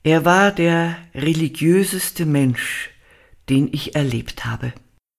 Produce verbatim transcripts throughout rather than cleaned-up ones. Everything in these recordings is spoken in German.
Er war der religiöseste Mensch, den ich erlebt habe.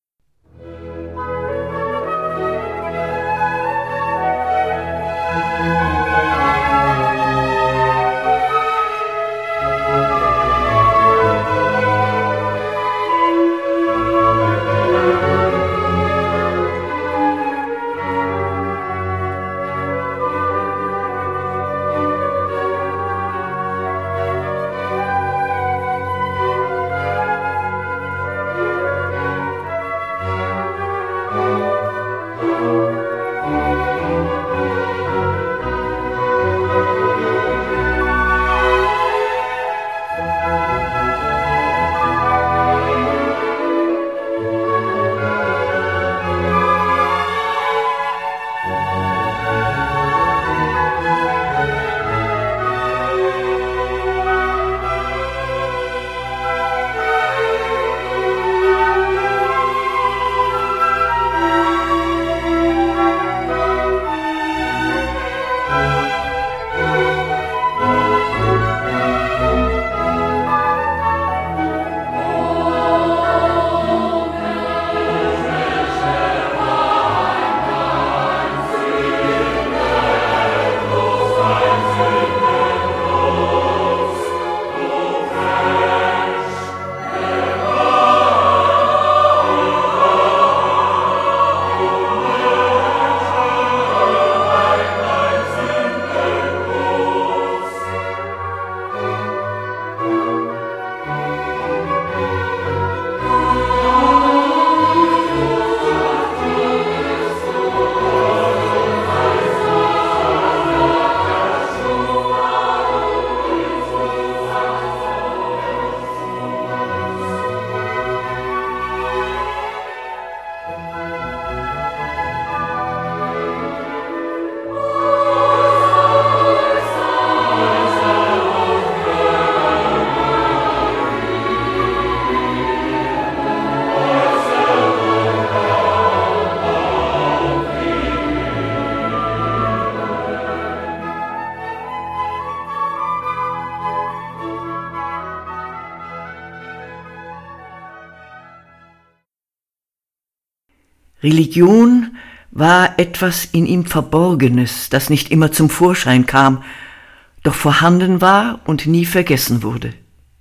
Religion war etwas in ihm Verborgenes, das nicht immer zum Vorschein kam, doch vorhanden war und nie vergessen wurde.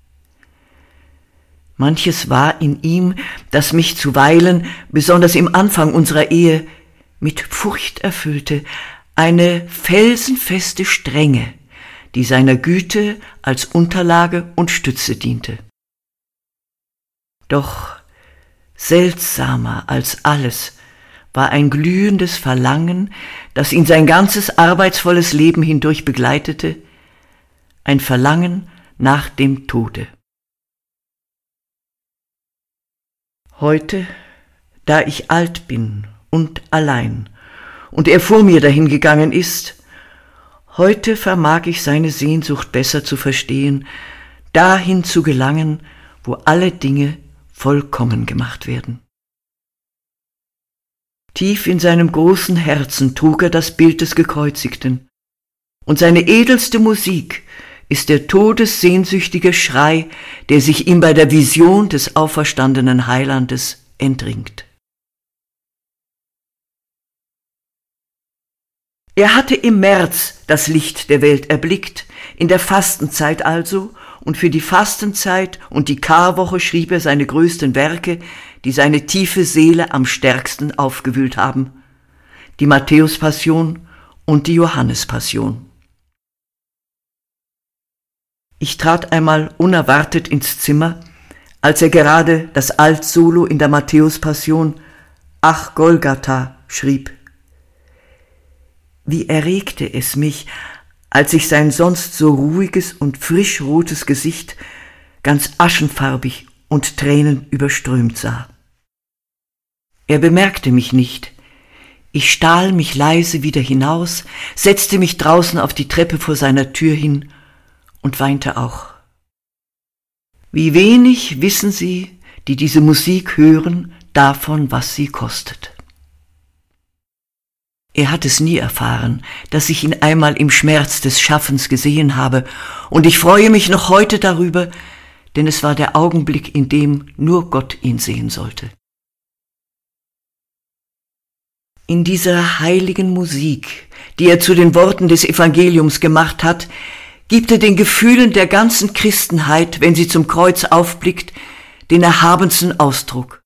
Manches war in ihm, das mich zuweilen, besonders im Anfang unserer Ehe, mit Furcht erfüllte, eine felsenfeste Strenge, die seiner Güte als Unterlage und Stütze diente. Doch seltsamer als alles war ein glühendes Verlangen, das ihn sein ganzes arbeitsvolles Leben hindurch begleitete, ein Verlangen nach dem Tode. Heute, da ich alt bin und allein und er vor mir dahingegangen ist, heute vermag ich seine Sehnsucht besser zu verstehen, dahin zu gelangen, wo alle Dinge vollkommen gemacht werden. Tief in seinem großen Herzen trug er das Bild des Gekreuzigten, und seine edelste Musik ist der todessehnsüchtige Schrei, der sich ihm bei der Vision des auferstandenen Heilandes entringt. Er hatte im März das Licht der Welt erblickt, in der Fastenzeit also, und für die Fastenzeit und die Karwoche schrieb er seine größten Werke, die seine tiefe Seele am stärksten aufgewühlt haben, die Matthäus-Passion und die Johannes-Passion. Ich trat einmal unerwartet ins Zimmer, als er gerade das Altsolo in der Matthäus-Passion »Ach Golgatha« schrieb. Wie erregte es mich, als ich sein sonst so ruhiges und frischrotes Gesicht ganz aschenfarbig und tränenüberströmt sah. Er bemerkte mich nicht. Ich stahl mich leise wieder hinaus, setzte mich draußen auf die Treppe vor seiner Tür hin und weinte auch. Wie wenig wissen Sie, die diese Musik hören, davon, was sie kostet. Er hat es nie erfahren, dass ich ihn einmal im Schmerz des Schaffens gesehen habe, und ich freue mich noch heute darüber, denn es war der Augenblick, in dem nur Gott ihn sehen sollte. In dieser heiligen Musik, die er zu den Worten des Evangeliums gemacht hat, gibt er den Gefühlen der ganzen Christenheit, wenn sie zum Kreuz aufblickt, den erhabensten Ausdruck.